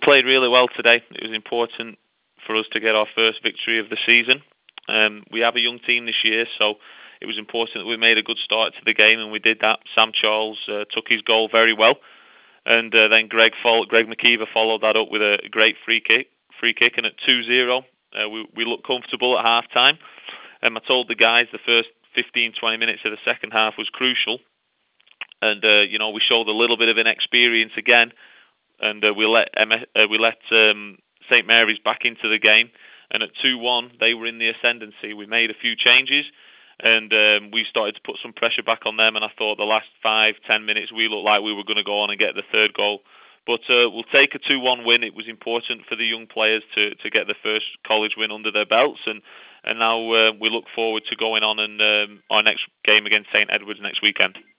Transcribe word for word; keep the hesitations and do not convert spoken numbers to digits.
played really well today. It was important for us to get our first victory of the season. Um, we have a young team this year, so it was important that we made a good start to the game, and we did that. Sam Charles uh, took his goal very well, and uh, then Greg Fol- Greg McKeever followed that up with a great free kick, free kick, and at two zero, uh, we we looked comfortable at half time. Um, I told the guys the first fifteen, twenty minutes of the second half was crucial, and uh, you know we showed a little bit of inexperience again, and uh, we let M- uh, we let um, Saint Mary's back into the game, and at two one they were in the ascendancy. We made a few changes, and um, we started to put some pressure back on them, and I thought the last five, ten minutes we looked like we were going to go on and get the third goal. But uh, we'll take a two one win. It was important for the young players to, to get the first college win under their belts, and, and now uh, we look forward to going on and um, our next game against Saint Edward's next weekend.